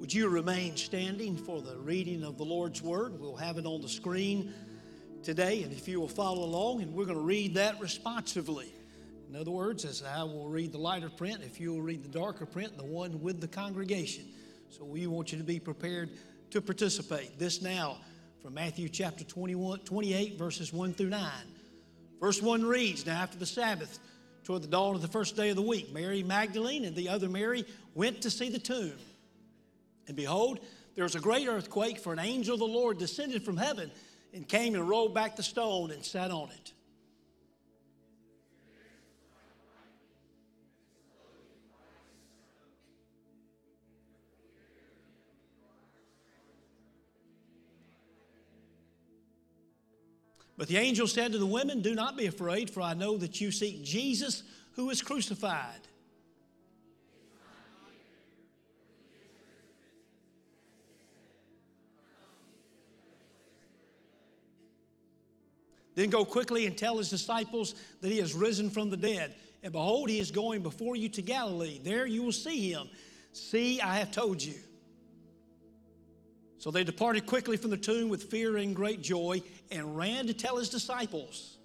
Would you remain standing for the reading of the Lord's Word? We'll have it on the screen today, and if you will follow along, and we're going to read that responsively. In other words, as I will read the lighter print, if you will read the darker print, the one with the congregation. So we want you to be prepared to participate. This now from Matthew chapter 28, verses 1 through 9. Verse 1 reads, "Now after the Sabbath, toward the dawn of the first day of the week, Mary Magdalene and the other Mary went to see the tomb. And behold, there was a great earthquake, for an angel of the Lord descended from heaven and came and rolled back the stone and sat on it." But the angel said to the women, "Do not be afraid, for I know that you seek Jesus who is crucified. Then go quickly and tell his disciples that he has risen from the dead. And behold, he is going before you to Galilee. There you will see him. See, I have told you." So they departed quickly from the tomb with fear and great joy and ran to tell his disciples.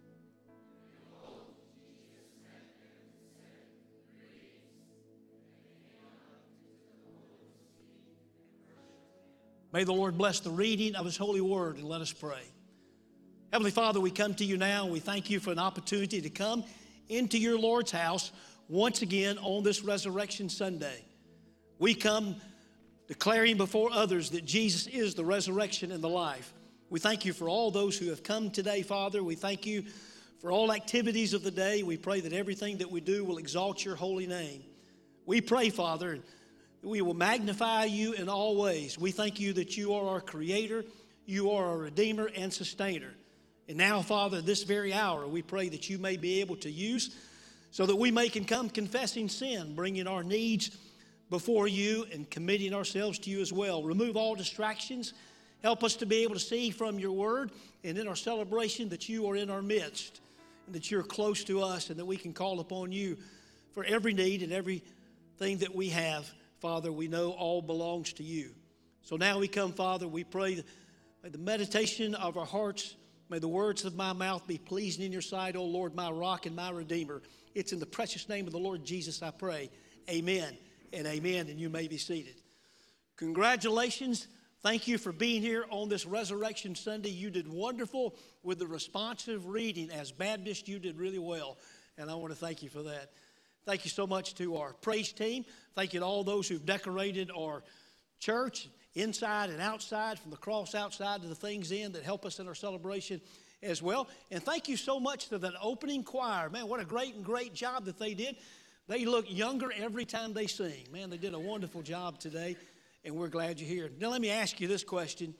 May the Lord bless the reading of his holy word, and let us pray. Heavenly Father, we come to you now, and we thank you for an opportunity to come into your Lord's house once again on this Resurrection Sunday. We come declaring before others that Jesus is the resurrection and the life. We thank you for all those who have come today, Father. We thank you for all activities of the day. We pray that everything that we do will exalt your holy name. We pray, Father, that we will magnify you in all ways. We thank you that you are our creator, you are our redeemer and sustainer. And now, Father, this very hour, we pray that you may be able to use so that we may come confessing sin, bringing our needs before you and committing ourselves to you as well. Remove all distractions. Help us to be able to see from your word and in our celebration that you are in our midst and that you're close to us and that we can call upon you for every need and everything that we have. Father, we know all belongs to you. So now we come, Father, we pray that may the meditation of our hearts, may the words of my mouth be pleasing in your sight, O Lord, my rock and my redeemer. It's in the precious name of the Lord Jesus I pray. Amen and amen, and you may be seated. Congratulations. Thank you for being here on this Resurrection Sunday. You did wonderful with the responsive reading. As Baptists, you did really well, and I want to thank you for that. Thank you so much to our praise team. Thank you to all those who've decorated our church, inside and outside, from the cross outside to the things in that help us in our celebration as well. And thank you so much to that opening choir. Man, what a great job that they did. They look younger every time they sing. Man, they did a wonderful job today, and we're glad you're here. Now let me ask you this question.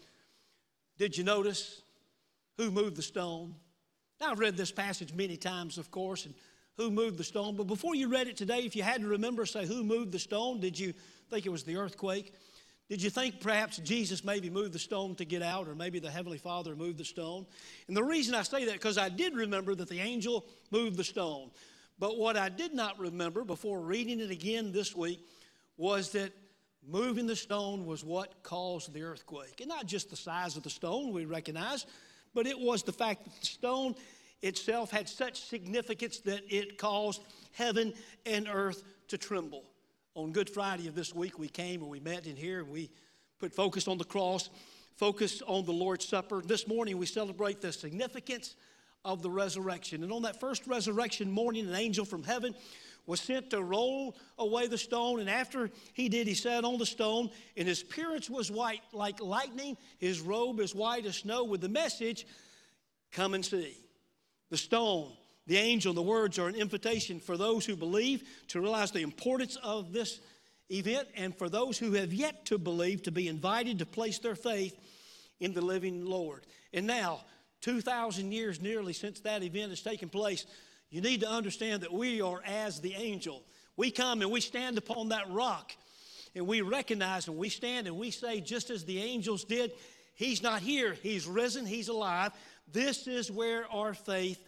Did you notice who moved the stone? Now, I've read this passage many times, of course, and who moved the stone. But before you read it today, if you had to remember, say, who moved the stone? Did you think it was the earthquake? Did you think perhaps Jesus maybe moved the stone to get out, or maybe the Heavenly Father moved the stone? And the reason I say that, because I did remember that the angel moved the stone. But what I did not remember before reading it again this week was that moving the stone was what caused the earthquake. And not just the size of the stone, we recognize, but it was the fact that the stone itself had such significance that it caused heaven and earth to tremble. On Good Friday of this week, we came and we met in here, and we put focus on the cross, focus on the Lord's Supper. This morning, we celebrate the significance of the resurrection. And on that first resurrection morning, an angel from heaven was sent to roll away the stone. And after he did, he sat on the stone, and his appearance was white like lightning. His robe is white as snow, with the message, "Come and see." The stone, the angel, the words are an invitation for those who believe to realize the importance of this event, and for those who have yet to believe to be invited to place their faith in the living Lord. And now, 2,000 years nearly since that event has taken place, you need to understand that we are as the angel. We come and we stand upon that rock, and we recognize, and we stand and we say, just as the angels did, he's not here, he's risen, he's alive. This is where our faith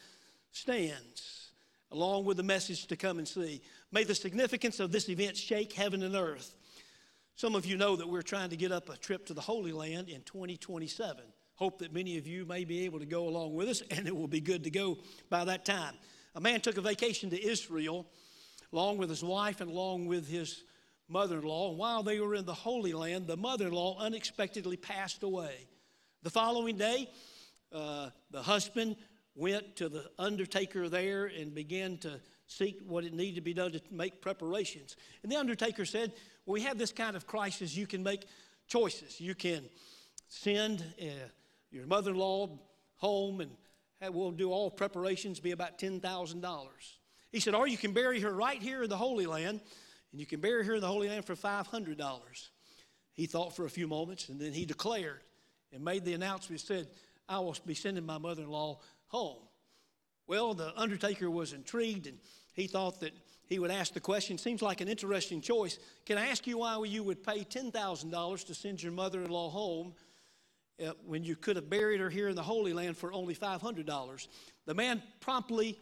stands, along with the message to come and see. May the significance of this event shake heaven and earth. Some of you know that we're trying to get up a trip to the Holy Land in 2027. Hope that many of you may be able to go along with us, and it will be good to go by that time. A man took a vacation to Israel along with his wife and along with his mother-in-law. And while they were in the Holy Land, the mother-in-law unexpectedly passed away. The following day, the husband went to the undertaker there and began to seek what it needed to be done to make preparations. And the undertaker said, well, we have this kind of crisis. You can make choices. You can send your mother-in-law home and we'll do all preparations, be about $10,000. He said, or you can bury her right here in the Holy Land, and you can bury her in the Holy Land for $500. He thought for a few moments, and then he declared and made the announcement, said, I will be sending my mother-in-law home. Well, the undertaker was intrigued, and he thought that he would ask the question, seems like an interesting choice. Can I ask you why you would pay $10,000 to send your mother-in-law home when you could have buried her here in the Holy Land for only $500? The man promptly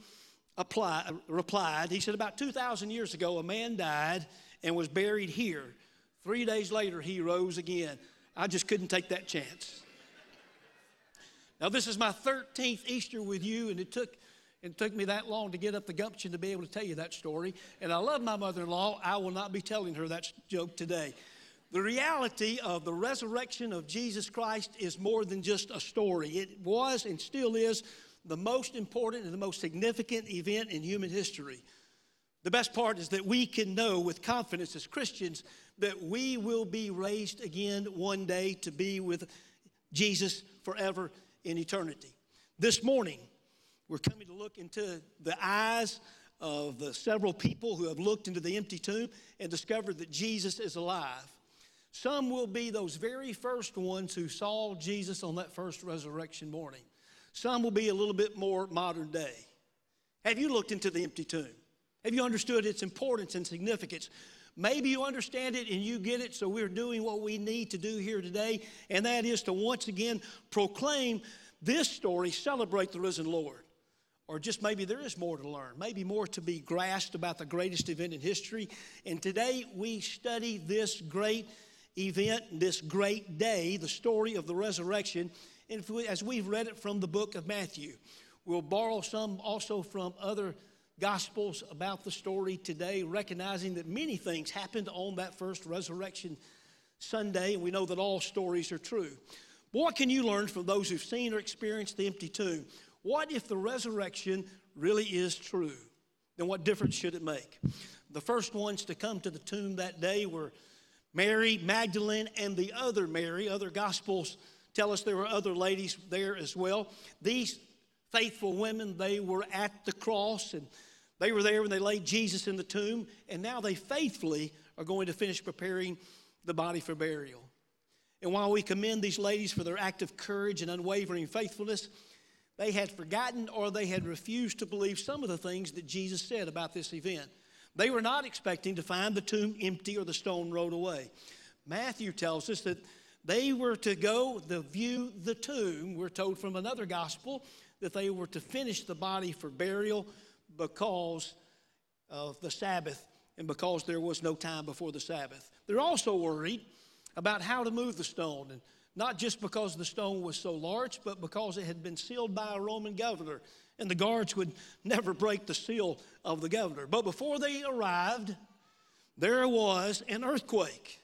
replied, he said, about 2,000 years ago, a man died and was buried here. 3 days later, he rose again. I just couldn't take that chance. Now, this is my 13th Easter with you, and it took me that long to get up the gumption to be able to tell you that story. And I love my mother-in-law. I will not be telling her that joke today. The reality of the resurrection of Jesus Christ is more than just a story. It was and still is the most important and the most significant event in human history. The best part is that we can know with confidence as Christians that we will be raised again one day to be with Jesus forever in eternity. This morning, we're coming to look into the eyes of the several people who have looked into the empty tomb and discovered that Jesus is alive. Some will be those very first ones who saw Jesus on that first resurrection morning. Some will be a little bit more modern day. Have you looked into the empty tomb? Have you understood its importance and significance? Maybe you understand it and you get it, so we're doing what we need to do here today, and that is to once again proclaim this story, celebrate the risen Lord. Or just maybe there is more to learn, maybe more to be grasped about the greatest event in history. And today we study this great event, this great day, the story of the resurrection, and as we've read it from the book of Matthew. We'll borrow some also from other Gospels about the story today, recognizing that many things happened on that first resurrection Sunday, and we know that all stories are true. But what can you learn from those who've seen or experienced the empty tomb? What if the resurrection really is true? Then what difference should it make? The first ones to come to the tomb that day were Mary Magdalene and the other Mary. Other Gospels tell us there were other ladies there as well. These faithful women, they were at the cross, and they were there when they laid Jesus in the tomb, and now they faithfully are going to finish preparing the body for burial. And while we commend these ladies for their act of courage and unwavering faithfulness, they had forgotten or they had refused to believe some of the things that Jesus said about this event. They were not expecting to find the tomb empty or the stone rolled away. Matthew tells us that they were to go to view the tomb. We're told from another gospel that they were to finish the body for burial because of the Sabbath and because there was no time before the Sabbath. They're also worried about how to move the stone, and not just because the stone was so large, but because it had been sealed by a Roman governor, and the guards would never break the seal of the governor. But before they arrived, there was an earthquake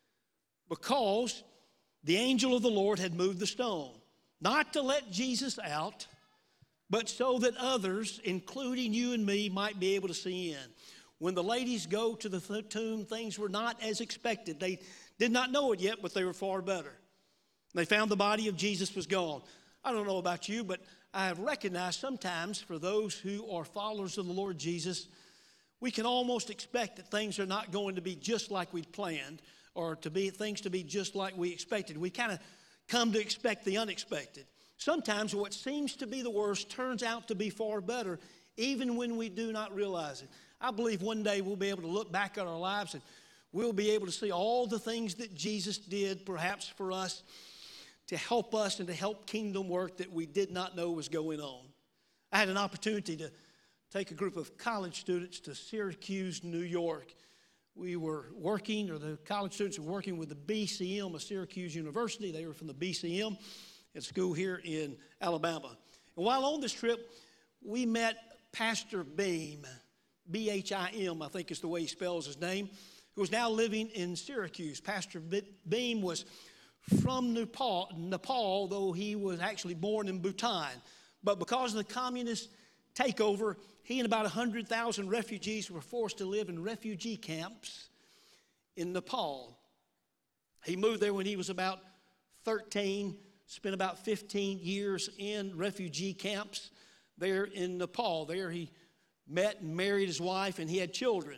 because the angel of the Lord had moved the stone, not to let Jesus out, but so that others, including you and me, might be able to see in. When the ladies go to the tomb, things were not as expected. They did not know it yet, but they were far better. They found the body of Jesus was gone. I don't know about you, but I have recognized sometimes for those who are followers of the Lord Jesus, we can almost expect that things are not going to be just like we'd planned or things to be just like we expected. We kind of come to expect the unexpected. Sometimes what seems to be the worst turns out to be far better, even when we do not realize it. I believe one day we'll be able to look back at our lives and we'll be able to see all the things that Jesus did, perhaps for us, to help us and to help kingdom work that we did not know was going on. I had an opportunity to take a group of college students to Syracuse, New York. we were working, or the college students were working with the BCM of Syracuse University. They were from the BCM at school here in Alabama. And while on this trip, we met Pastor Beam, B-H-I-M, I think is the way he spells his name, who is now living in Syracuse. Pastor Beam was from Nepal, though he was actually born in Bhutan. But because of the communist takeover, he and about 100,000 refugees were forced to live in refugee camps in Nepal. He moved there when he was about 13, spent about 15 years in refugee camps there in Nepal. There he met and married his wife, and he had children.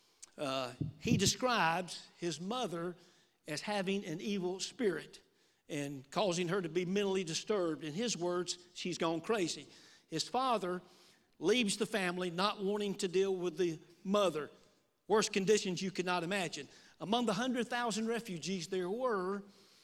He describes his mother as having an evil spirit and causing her to be mentally disturbed. In his words, she's gone crazy. His father leaves the family, not wanting to deal with the mother. Worst conditions you could not imagine. Among the 100,000 refugees, there were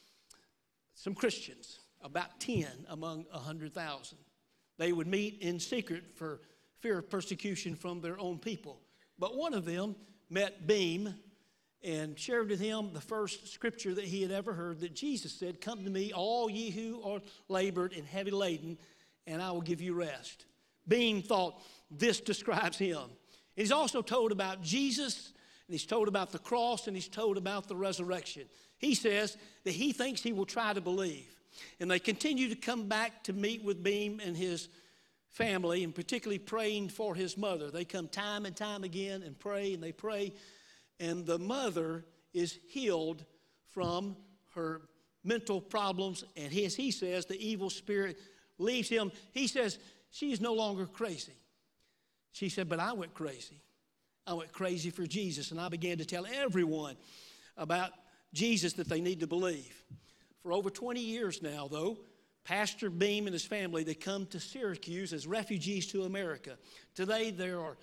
some Christians, about 10 among 100,000. They would meet in secret for fear of persecution from their own people. But one of them met Beam and shared with him the first scripture that he had ever heard, that Jesus said, "Come to me, all ye who are labored and heavy laden, and I will give you rest." Beam thought, this describes him. And he's also told about Jesus, and he's told about the cross, and he's told about the resurrection. He says that he thinks he will try to believe. And they continue to come back to meet with Beam and his family, and particularly praying for his mother. They come time and time again and pray, and they pray. And the mother is healed from her mental problems. And as he says, the evil spirit leaves him. He says, she is no longer crazy. She said, but I went crazy. I went crazy for Jesus. And I began to tell everyone about Jesus that they need to believe. For over 20 years now, though, Pastor Beam and his family, they come to Syracuse as refugees to America. Today, there are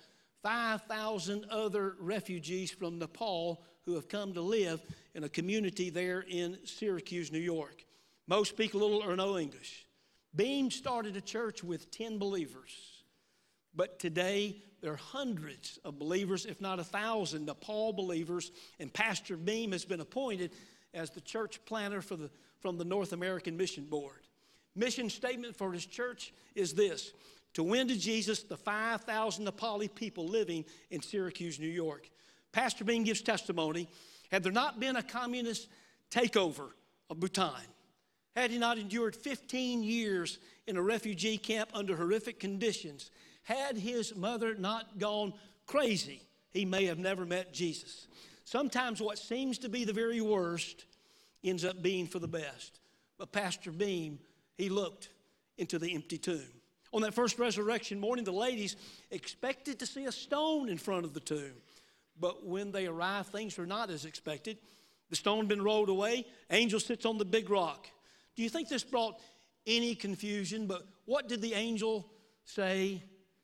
5,000 other refugees from Nepal who have come to live in a community there in Syracuse, New York. Most speak little or no English. Beam started a church with 10 believers, but today there are hundreds of believers, if not 1,000 Nepal believers, and Pastor Beam has been appointed as the church planner from the North American Mission Board. Mission statement for his church is this: to win to Jesus the 5,000 Nepali people living in Syracuse, New York. Pastor Beam gives testimony. Had there not been a communist takeover of Bhutan, had he not endured 15 years in a refugee camp under horrific conditions, had his mother not gone crazy, he may have never met Jesus. Sometimes what seems to be the very worst ends up being for the best. But Pastor Beam, he looked into the empty tomb. On that first resurrection morning, the ladies expected to see a stone in front of the tomb. But when they arrived, things were not as expected. The stone had been rolled away. Angel sits on the big rock. Do you think this brought any confusion? But what did the angel say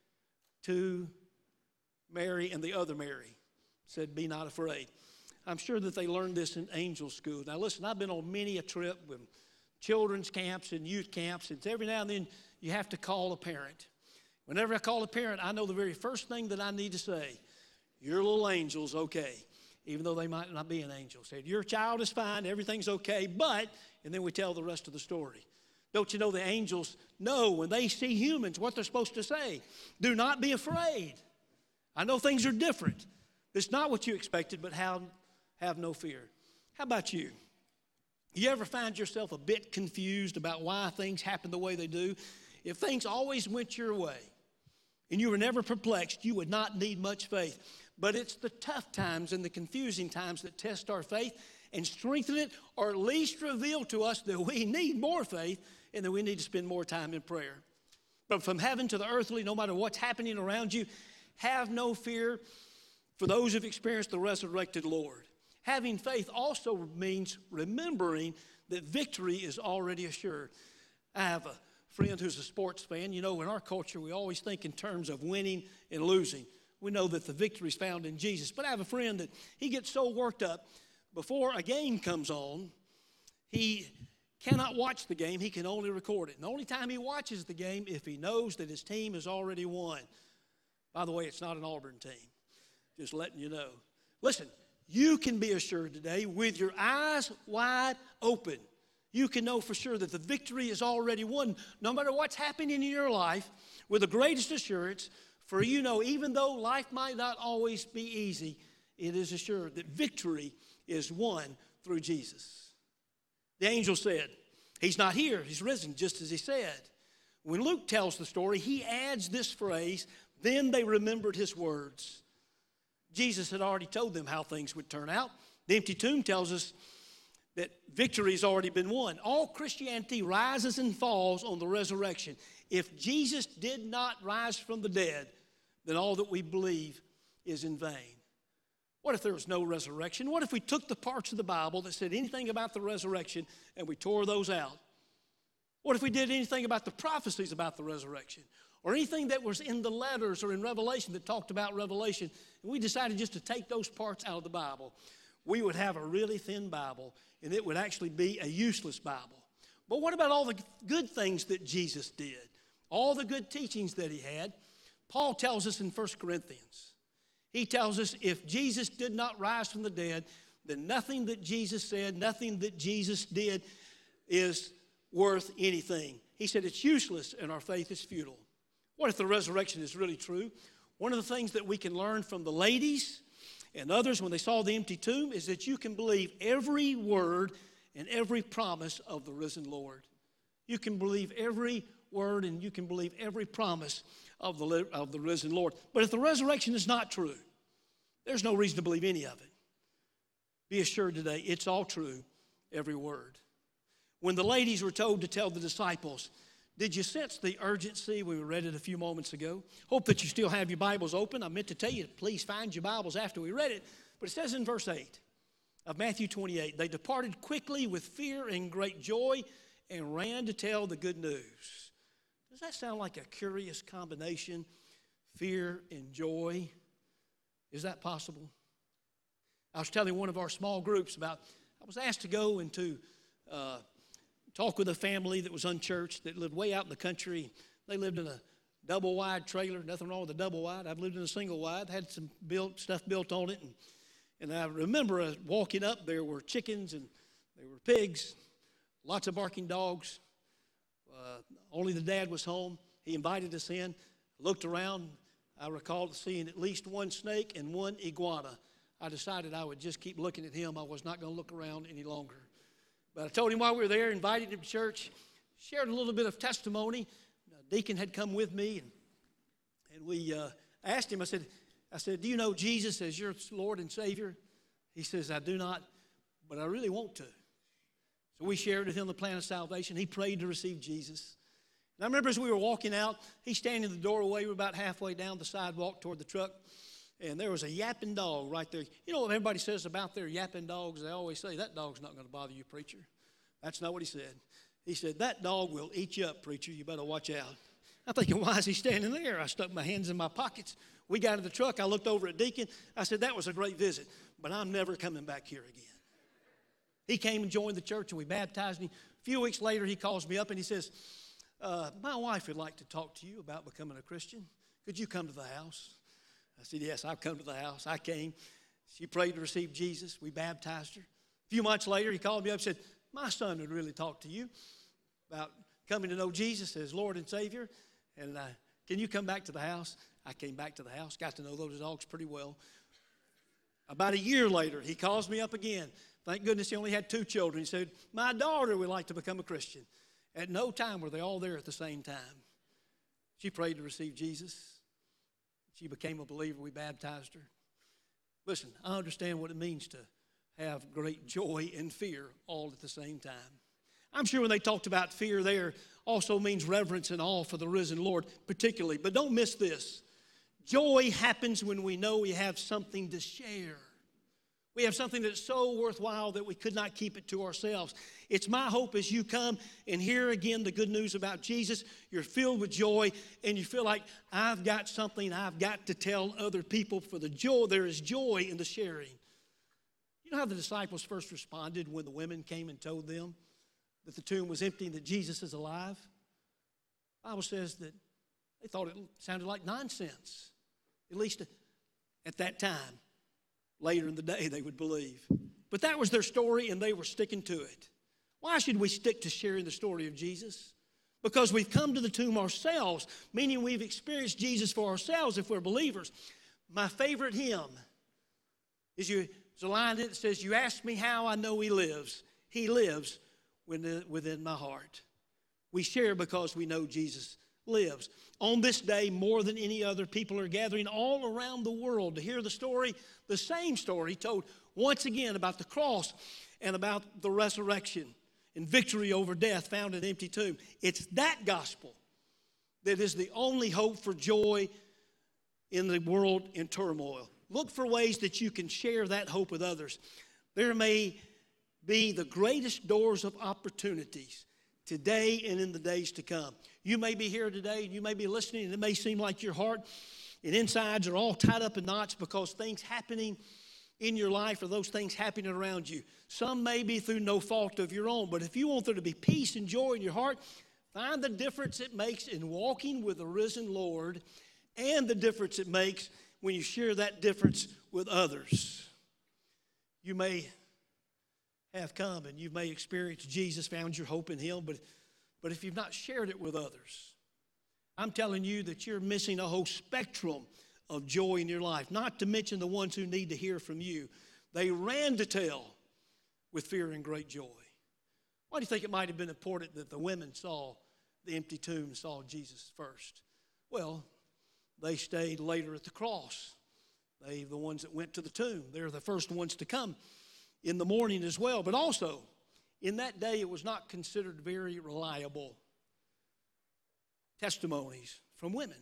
to Mary and the other Mary? Said, "Be not afraid." I'm sure that they learned this in angel school. Now listen, I've been on many a trip with children's camps and youth camps, and every now and then you have to call a parent. Whenever I call a parent, I know the very first thing that I need to say: your little angel's okay, even though they might not be an angel. Say, your child is fine, everything's okay, but, and then we tell the rest of the story. Don't you know the angels know when they see humans what they're supposed to say? Do not be afraid. I know things are different. It's not what you expected, but have no fear. How about you? You ever find yourself a bit confused about why things happen the way they do? If things always went your way and you were never perplexed, you would not need much faith. But it's the tough times and the confusing times that test our faith and strengthen it, or at least reveal to us that we need more faith and that we need to spend more time in prayer. But from heaven to the earthly, no matter what's happening around you, have no fear, for those who've experienced the resurrected Lord. Having faith also means remembering that victory is already assured. I have a friend who's a sports fan. You know, in our culture, we always think in terms of winning and losing. We know that the victory is found in Jesus. But I have a friend that he gets so worked up before a game comes on, he cannot watch the game. He can only record it. And the only time he watches the game if he knows that his team has already won. By the way, it's not an Auburn team. Just letting you know. Listen, you can be assured today with your eyes wide open. You can know for sure that the victory is already won. No matter what's happening in your life, with the greatest assurance, for you know, even though life might not always be easy, it is assured that victory is won through Jesus. The angel said, he's not here, he's risen, just as he said. When Luke tells the story, he adds this phrase, then they remembered his words. Jesus had already told them how things would turn out. The empty tomb tells us that victory has already been won. All Christianity rises and falls on the resurrection. If Jesus did not rise from the dead, then all that we believe is in vain. What if there was no resurrection? What if we took the parts of the Bible that said anything about the resurrection and we tore those out? What if we did anything about the prophecies about the resurrection? Or anything that was in the letters or in Revelation that talked about Revelation, and we decided just to take those parts out of the Bible? We would have a really thin Bible, and it would actually be a useless Bible. But what about all the good things that Jesus did? All the good teachings that he had? Paul tells us in 1 Corinthians. He tells us if Jesus did not rise from the dead, then nothing that Jesus said, nothing that Jesus did is worth anything. He said it's useless and our faith is futile. What if the resurrection is really true? One of the things that we can learn from the ladies and others when they saw the empty tomb is that you can believe every word and every promise of the risen Lord. You can believe every word and you can believe every promise of the risen Lord. But if the resurrection is not true, there's no reason to believe any of it. Be assured today, it's all true, every word. When the ladies were told to tell the disciples, did you sense the urgency? We read it a few moments ago. Hope that you still have your Bibles open. I meant to tell you, please find your Bibles after we read it. But it says in verse 8 of Matthew 28, they departed quickly with fear and great joy and ran to tell the good news. Does that sound like a curious combination? Fear and joy. Is that possible? I was telling one of our small groups about, I was asked to go and to talk with a family that was unchurched that lived way out in the country. They lived in a double-wide trailer. Nothing wrong with a double-wide. I've lived in a single-wide. Had some stuff built on it. And I remember walking up, there were chickens and there were pigs, lots of barking dogs. Only the dad was home. He invited us in. Looked around. I recalled seeing at least one snake and one iguana. I decided I would just keep looking at him. I was not going to look around any longer. But I told him while we were there, invited him to church, shared a little bit of testimony. Deacon had come with me, and we asked him, I said, do you know Jesus as your Lord and Savior? He says, I do not, but I really want to. So we shared with him the plan of salvation. He prayed to receive Jesus. And I remember as we were walking out, he's standing in the doorway. We're about halfway down the sidewalk toward the truck. And there was a yapping dog right there. You know what everybody says about their yapping dogs? They always say, that dog's not going to bother you, preacher. That's not what he said. He said, that dog will eat you up, preacher. You better watch out. I'm thinking, why is he standing there? I stuck my hands in my pockets. We got in the truck. I looked over at Deacon. I said, that was a great visit, but I'm never coming back here again. He came and joined the church, and we baptized him. A few weeks later, he calls me up, and he says, my wife would like to talk to you about becoming a Christian. Could you come to the house? I said, yes, I'll come to the house. I came. She prayed to receive Jesus. We baptized her. A few months later, he called me up and said, my son would really talk to you about coming to know Jesus as Lord and Savior. And can you come back to the house? I came back to the house, got to know those dogs pretty well. About a year later, he calls me up again. Thank goodness he only had 2 children. He said, my daughter would like to become a Christian. At no time were they all there at the same time. She prayed to receive Jesus. She became a believer. We baptized her. Listen, I understand what it means to have great joy and fear all at the same time. I'm sure when they talked about fear there also means reverence and awe for the risen Lord particularly. But don't miss this. Joy happens when we know we have something to share. We have something that's so worthwhile that we could not keep it to ourselves. It's my hope as you come and hear again the good news about Jesus, you're filled with joy and you feel like I've got something I've got to tell other people for the joy. There is joy in the sharing. You know how the disciples first responded when the women came and told them that the tomb was empty and that Jesus is alive? The Bible says that they thought it sounded like nonsense, at least at that time. later in the day they would believe. But that was their story, and they were sticking to it. Why should we stick to sharing the story of Jesus? Because we've come to the tomb ourselves, meaning we've experienced Jesus for ourselves if we're believers. My favorite hymn is a line that says, "You ask me how I know he lives. He lives within my heart." We share because we know Jesus lives. On this day, more than any other, people are gathering all around the world to hear the story, the same story told once again about the cross and about the resurrection and victory over death found in an empty tomb. It's that gospel that is the only hope for joy in the world in turmoil. Look for ways that you can share that hope with others. There may be the greatest doors of opportunities today and in the days to come. You may be here today and you may be listening, and it may seem like your heart and insides are all tied up in knots because things happening in your life or those things happening around you. Some may be through no fault of your own, but if you want there to be peace and joy in your heart, find the difference it makes in walking with the risen Lord and the difference it makes when you share that difference with others. You may have come and you may experience Jesus, found your hope in him, but if you've not shared it with others, I'm telling you that you're missing a whole spectrum of joy in your life, not to mention the ones who need to hear from you. They ran to tell with fear and great joy. Why do you think it might have been important that the women saw the empty tomb and saw Jesus first? Well, they stayed later at the cross. They, the ones that went to the tomb, they're the first ones to come in the morning as well. But also, in that day, it was not considered very reliable testimonies from women.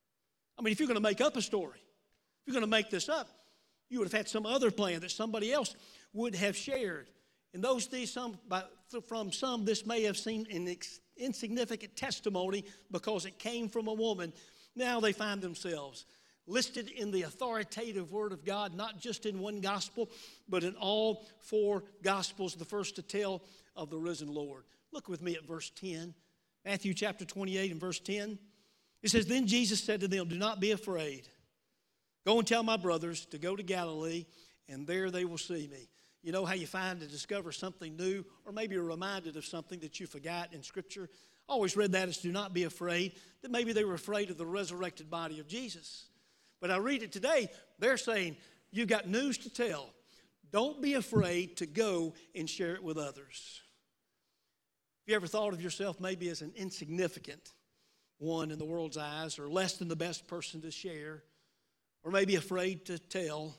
I mean, if you're going to make up a story, if you're going to make this up, you would have had some other plan that somebody else would have shared. In those days, from some, this may have seemed an insignificant testimony because it came from a woman. Now they find themselves listed in the authoritative Word of God, not just in one gospel, but in all four gospels, the first to tell of the risen Lord. Look with me at verse 10, Matthew chapter 28 and verse 10. It says, "Then Jesus said to them, 'Do not be afraid. Go and tell my brothers to go to Galilee, and there they will see me.'" You know how you find and discover something new, or maybe you're reminded of something that you forgot in Scripture? I always read that as "do not be afraid," that maybe they were afraid of the resurrected body of Jesus. But I read it today, they're saying, you've got news to tell. Don't be afraid to go and share it with others. Have you ever thought of yourself maybe as an insignificant one in the world's eyes, or less than the best person to share, or maybe afraid to tell?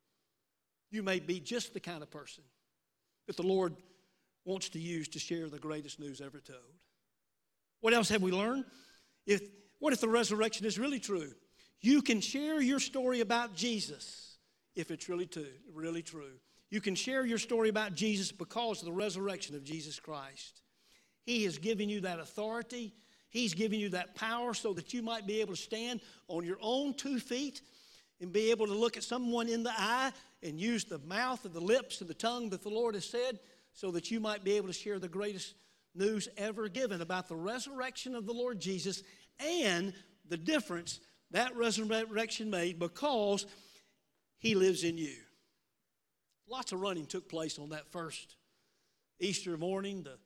You may be just the kind of person that the Lord wants to use to share the greatest news ever told. What else have we learned? What if the resurrection is really true? You can share your story about Jesus if it's really true. You can share your story about Jesus because of the resurrection of Jesus Christ. He has given you that authority. He's given you that power so that you might be able to stand on your own 2 feet and be able to look at someone in the eye and use the mouth and the lips and the tongue that the Lord has said so that you might be able to share the greatest news ever given about the resurrection of the Lord Jesus and the difference that resurrection made because he lives in you. Lots of running took place on that first Easter morning. The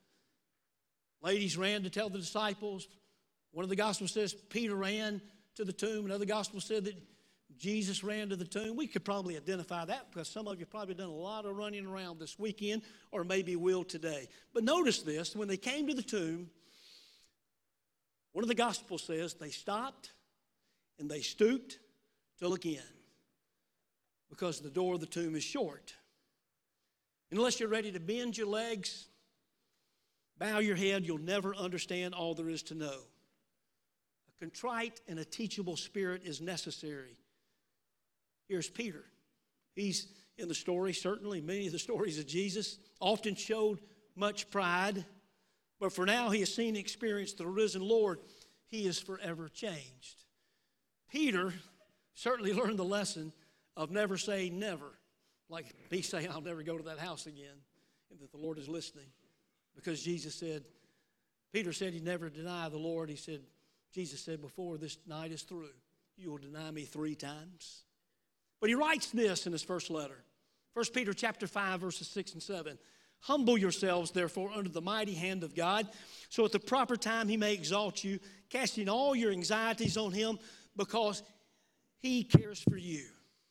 ladies ran to tell the disciples. One of the Gospels says Peter ran to the tomb. Another Gospel said that Jesus ran to the tomb. We could probably identify that because some of you probably done a lot of running around this weekend or maybe will today. But notice this, when they came to the tomb, one of the Gospels says they stopped and they stooped to look in because the door of the tomb is short. Unless you're ready to bend your legs, bow your head, you'll never understand all there is to know. A contrite and a teachable spirit is necessary. Here's Peter. He's in the story, certainly many of the stories of Jesus, often showed much pride, but for now he has seen and experienced the risen Lord. He is forever changed. Peter certainly learned the lesson of never saying never, like me saying I'll never go to that house again, and that the Lord is listening. Because Jesus said, Peter said he'd never deny the Lord. Jesus said, before this night is through, you will deny me 3 times. But he writes this in his first letter. 1 Peter chapter 5, verses 6 and 7. Humble yourselves, therefore, under the mighty hand of God, so at the proper time he may exalt you, casting all your anxieties on him because he cares for you.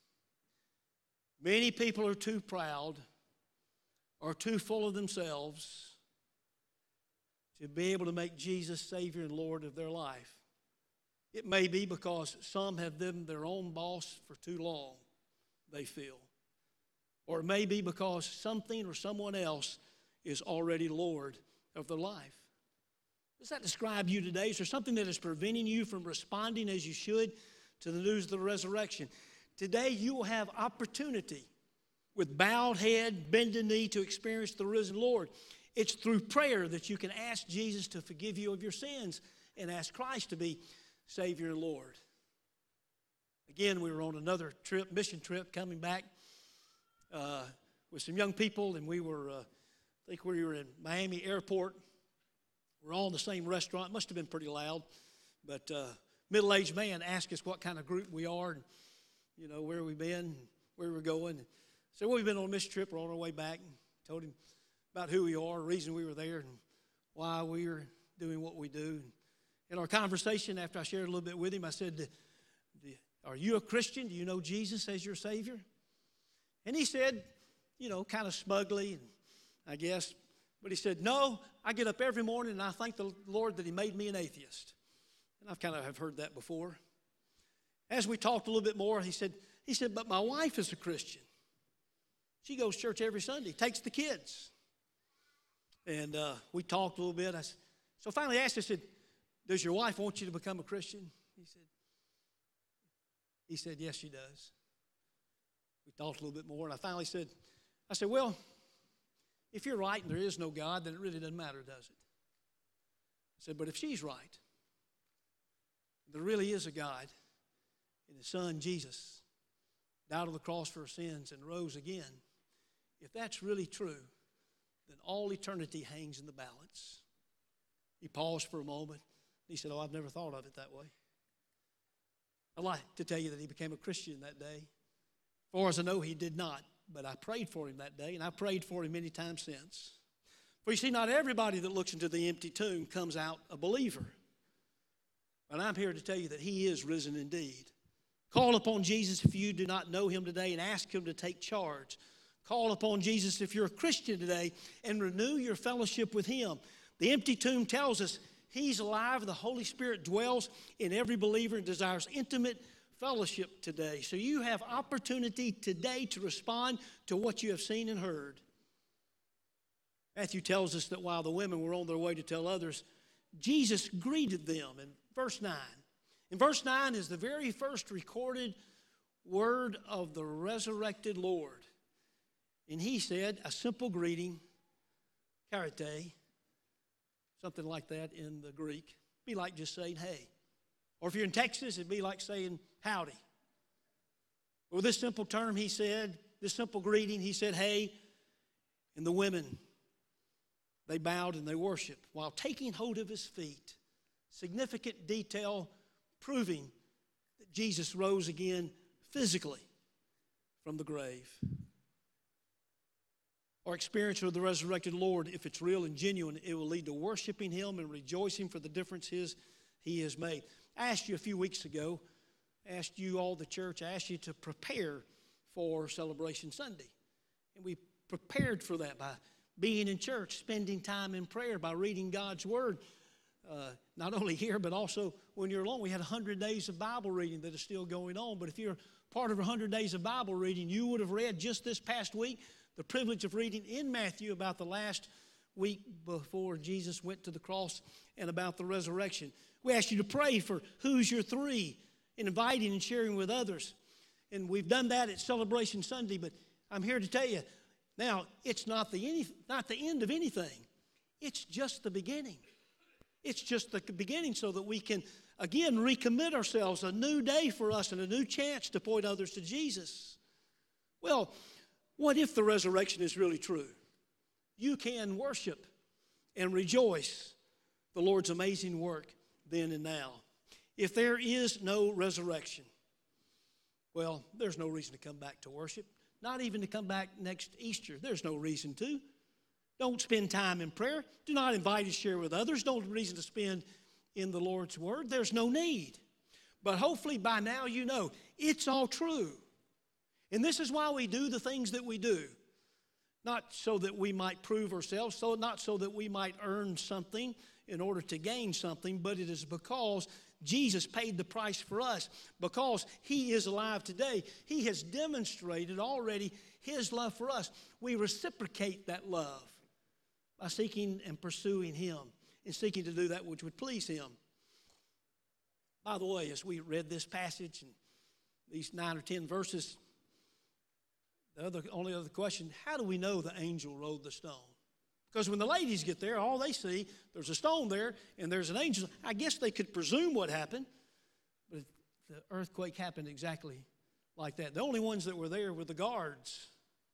Many people are too proud or too full of themselves to be able to make Jesus Savior and Lord of their life. It may be because some have been their own boss for too long, they feel. Or it may be because something or someone else is already Lord of their life. Does that describe you today? Is there something that is preventing you from responding as you should to the news of the resurrection? Today you will have opportunity with bowed head, bended knee to experience the risen Lord. It's through prayer that you can ask Jesus to forgive you of your sins and ask Christ to be Savior and Lord. Again, we were on another trip, mission trip, coming back with some young people, and we were, I think we were in Miami Airport. We're all in the same restaurant. It must have been pretty loud, but middle-aged man asked us what kind of group we are, and you know where we've been, where we're going. So we've been on a mission trip. We're on our way back. And told him about who we are, the reason we were there, and why we were doing what we do. In our conversation, after I shared a little bit with him, I said, "Are you a Christian? Do you know Jesus as your Savior?" And he said, you know, kind of smugly, I guess, but he said, "No, I get up every morning and I thank the Lord that he made me an atheist." And I've kind of have heard that before. As we talked a little bit more, he said, "But my wife is a Christian. She goes to church every Sunday, takes the kids." And we talked a little bit. So finally I asked, I said, "Does your wife want you to become a Christian?" He said, "Yes, she does." We talked a little bit more, and I said, "Well, if you're right and there is no God, then it really doesn't matter, does it?" I said, "But if she's right, there really is a God, and His Son, Jesus, died on the cross for our sins and rose again. If that's really true, then all eternity hangs in the balance." He paused for a moment. He said, "Oh, I've never thought of it that way." I'd like to tell you that he became a Christian that day. As far as I know, he did not, but I prayed for him that day, and I prayed for him many times since. For you see, not everybody that looks into the empty tomb comes out a believer. But I'm here to tell you that he is risen indeed. Call upon Jesus if you do not know him today and ask him to take charge. Call upon Jesus if you're a Christian today and renew your fellowship with him. The empty tomb tells us he's alive. The Holy Spirit dwells in every believer and desires intimate fellowship today. So you have opportunity today to respond to what you have seen and heard. Matthew tells us that while the women were on their way to tell others, Jesus greeted them in verse 9. In verse 9 is the very first recorded word of the resurrected Lord. And he said a simple greeting, charite, something like that in the Greek. Be like just saying, "Hey." Or if you're in Texas, it'd be like saying, "Howdy." With this simple term, he said, this simple greeting, he said, "Hey." And the women, they bowed and they worshiped while taking hold of his feet. Significant detail proving that Jesus rose again physically from the grave. Our experience with the resurrected Lord, if it's real and genuine, it will lead to worshiping him and rejoicing for the difference he has made. I asked you a few weeks ago, asked you all, the church, I asked you to prepare for Celebration Sunday. And we prepared for that by being in church, spending time in prayer, by reading God's Word. Not only here, but also when you're alone. We had 100 days of Bible reading that is still going on. But if you're part of 100 days of Bible reading, you would have read just this past week the privilege of reading in Matthew about the last week before Jesus went to the cross and about the resurrection. We asked you to pray for who's your three, and inviting and sharing with others. And we've done that at Celebration Sunday, but I'm here to tell you, now, it's not the end of anything. It's just the beginning. It's just the beginning so that we can, again, recommit ourselves, a new day for us and a new chance to point others to Jesus. Well, what if the resurrection is really true? You can worship and rejoice the Lord's amazing work then and now. If there is no resurrection, well, there's no reason to come back to worship. not even to come back next Easter. There's no reason to. Don't spend time in prayer. Do not invite to share with others. Don't reason to spend in the Lord's Word. There's no need. But hopefully by now you know it's all true. And this is why we do the things that we do. Not so that we might prove ourselves, not so that we might earn something in order to gain something, but it is because Jesus paid the price for us. Because He is alive today, He has demonstrated already His love for us. We reciprocate that love by seeking and pursuing Him and seeking to do that which would please Him. By the way, as we read this passage and these 9 or 10 verses, the only other question, how do we know the angel rolled the stone? Because when the ladies get there, all they see, there's a stone there and there's an angel. I guess they could presume what happened, but the earthquake happened exactly like that. The only ones that were there were the guards.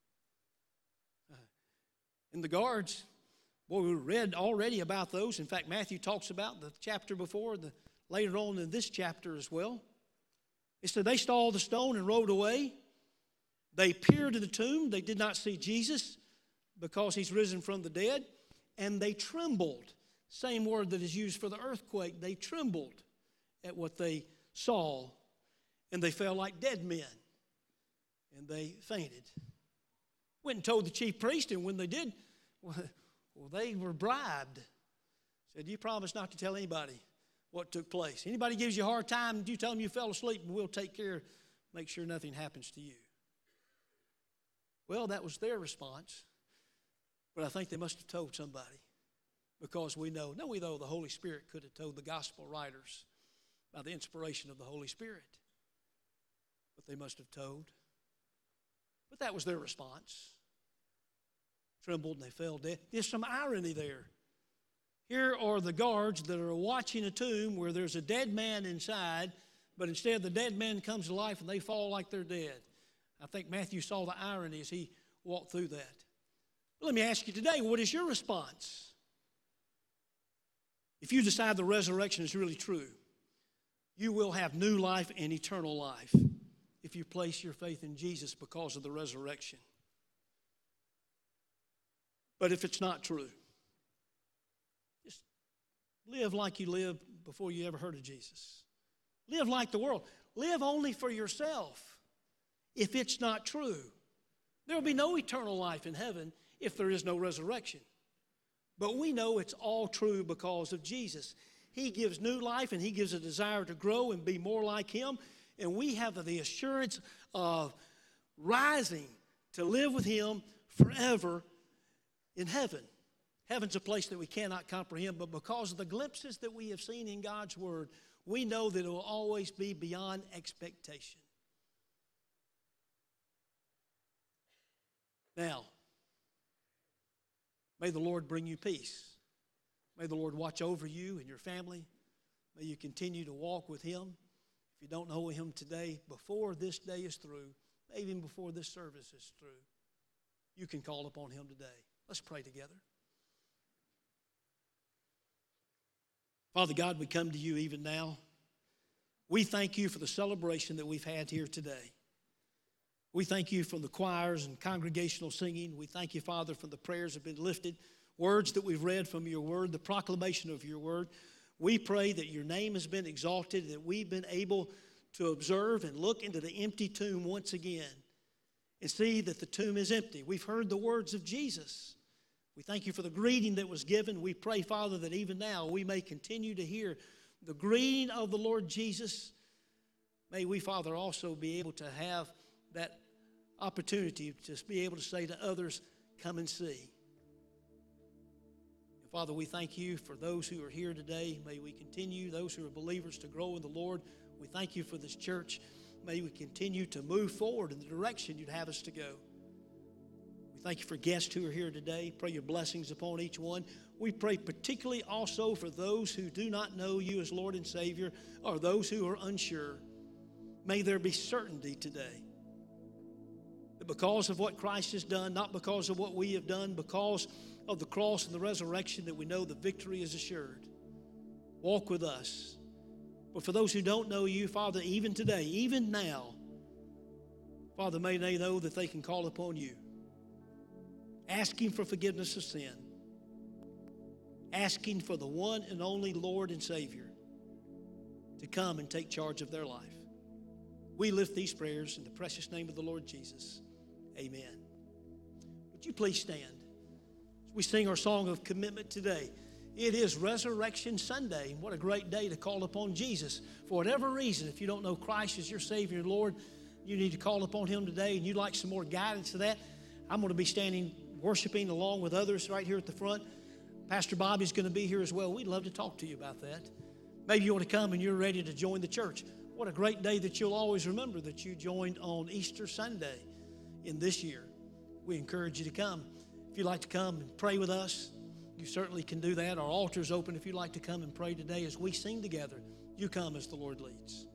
And the guards, boy, we read already about those. In fact, Matthew talks about the chapter before, later on in this chapter as well. It said they saw the stone and rode away. They peered in the tomb. They did not see Jesus because He's risen from the dead. And they trembled. Same word that is used for the earthquake. They trembled at what they saw. And they fell like dead men. And they fainted. Went and told the chief priest, and when they did, well, they were bribed. Said, you promise not to tell anybody what took place. Anybody gives you a hard time, you tell them you fell asleep, and we'll take care, make sure nothing happens to you. Well, that was their response. But I think they must have told somebody. Because we know the Holy Spirit could have told the gospel writers by the inspiration of the Holy Spirit. But they must have told. But that was their response. Trembled and they fell dead. There's some irony there. Here are the guards that are watching a tomb where there's a dead man inside, but instead the dead man comes to life and they fall like they're dead. I think Matthew saw the irony as he walked through that. But let me ask you today, what is your response? If you decide the resurrection is really true, you will have new life and eternal life if you place your faith in Jesus because of the resurrection. But if it's not true, just live like you lived before you ever heard of Jesus. Live like the world. Live only for yourself if it's not true. There will be no eternal life in heaven if there is no resurrection. But we know it's all true because of Jesus. He gives new life and He gives a desire to grow and be more like Him. And we have the assurance of rising to live with Him forever in heaven. Heaven's a place that we cannot comprehend, but because of the glimpses that we have seen in God's Word, we know that it will always be beyond expectation. Now, may the Lord bring you peace. May the Lord watch over you and your family. May you continue to walk with Him. If you don't know Him today, before this day is through, even before this service is through, you can call upon Him today. Let's pray together. Father God, we come to you even now. We thank you for the celebration that we've had here today. We thank you for the choirs and congregational singing. We thank you, Father, for the prayers that have been lifted, words that we've read from your word, the proclamation of your word. We pray that your name has been exalted, that we've been able to observe and look into the empty tomb once again and see that the tomb is empty. We've heard the words of Jesus. We thank you for the greeting that was given. We pray, Father, that even now we may continue to hear the greeting of the Lord Jesus. May we, Father, also be able to have that opportunity to be able to say to others, come and see. And Father, we thank you for those who are here today. May we continue, those who are believers, to grow in the Lord. We thank you for this church. May we continue to move forward in the direction you'd have us to go. We thank you for guests who are here today. Pray your blessings upon each one. We pray particularly also for those who do not know you as Lord and Savior, or those who are unsure. May there be certainty today that because of what Christ has done, not because of what we have done, because of the cross and the resurrection, that we know the victory is assured. Walk with us. But for those who don't know you, Father, even today, even now, Father, may they know that they can call upon you, asking for forgiveness of sin, asking for the one and only Lord and Savior to come and take charge of their life. We lift these prayers in the precious name of the Lord Jesus. Amen. Would you please stand as we sing our song of commitment today? It is Resurrection Sunday. What a great day to call upon Jesus. For whatever reason, if you don't know Christ as your Savior and Lord, you need to call upon Him today, and you'd like some more guidance to that, I'm going to be standing worshiping along with others right here at the front. Pastor Bobby's going to be here as well. We'd love to talk to you about that. Maybe you want to come and you're ready to join the church. What a great day that you'll always remember that you joined on Easter Sunday in this year. We encourage you to come. If you'd like to come and pray with us, you certainly can do that. Our altar's open if you'd like to come and pray today as we sing together. You come as the Lord leads.